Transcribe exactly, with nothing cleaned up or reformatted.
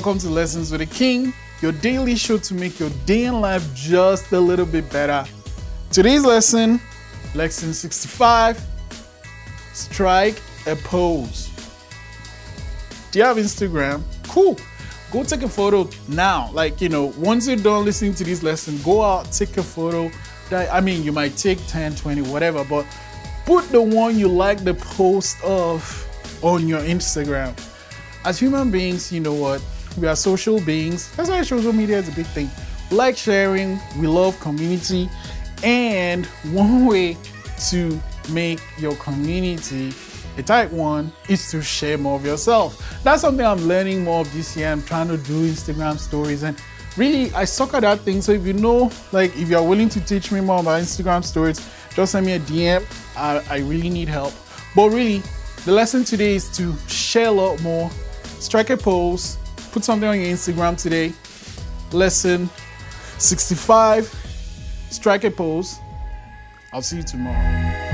welcome to Lessons with the King, your daily show to make your day in life just a little bit better. Today's lesson, lesson sixty-five, strike a pose. Do you have Instagram? Cool. Go take a photo now. Like, you know, once you're done listening to this lesson, go out, take a photo. That, I mean, you might take ten, twenty, whatever, but put the one you like the post of on your Instagram. As human beings, you know what? We are social beings. That's why social media is a big thing. We like sharing, we love community, and one way to make your community a tight one is to share more of yourself. That's something I'm learning more of this year. I'm trying to do Instagram stories, and really, I suck at that thing. So if you know, like, if you're willing to teach me more about Instagram stories, just send me a D M. I, I really need help. But really, the lesson today is to share a lot more. Strike a pose, put something on your Instagram today. Lesson sixty-five, strike a pose. I'll see you tomorrow.